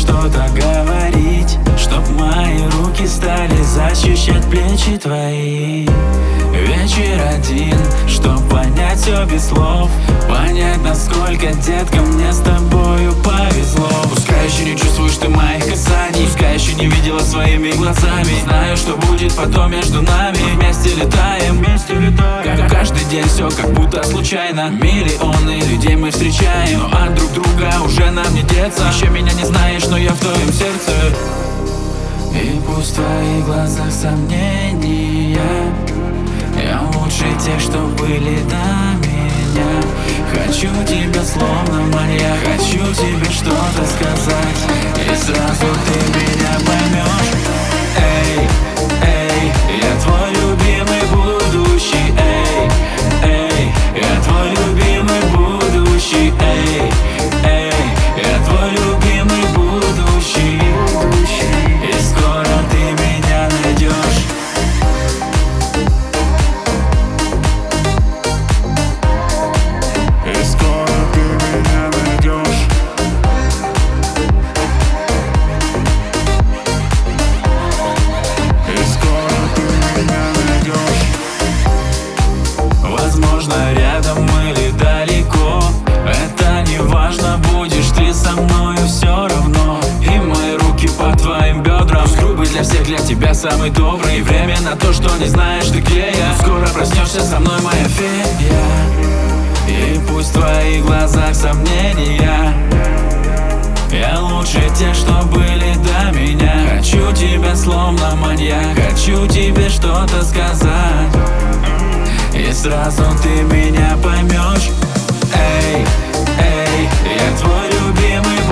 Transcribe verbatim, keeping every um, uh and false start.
что-то говорить, чтоб мои руки стали защищать плечи твои. Вечер один, чтоб понять все без слов, понять, насколько, детка, мне с тобою повезло. Пускай еще не чувствуешь ты моих касаний, пускай еще не видела своими глазами, знаю, что будет потом между нами. Вместе летаем, вместе летаем. Как каждый день все как будто случайно, миллионы людей мы встречаем, но от друг друга уже нам не деться. Еще меня не знаешь, но я в твоем сердце. И пусть в твоих глазах сомнения, я лучше тех, что были до меня. Хочу тебя словно маньяк, хочу тебе что-то сказать, и сразу ты меня поймешь. Эй, эй, я твой любимый будущий. Эй, эй, я твой любимый будущий. Эй, эй, я твой любимый будущий. И скоро ты меня найдешь. И скоро ты меня найдешь. И скоро ты меня найдешь. Возможно, рядом или далеко, это не важно, будешь ты со мною все равно. И мои руки по твоим бедрам, грубый для всех, для тебя самый добрый. Время на то, что не знаешь ты где я. Скоро проснешься со мной, моя фея. И пусть в твоих глазах сомнения, я лучше тех, что были до меня. Хочу тебя словно маньяк, хочу тебе что-то сказать, и сразу ты меня поймешь. Эй, эй, я твой любимый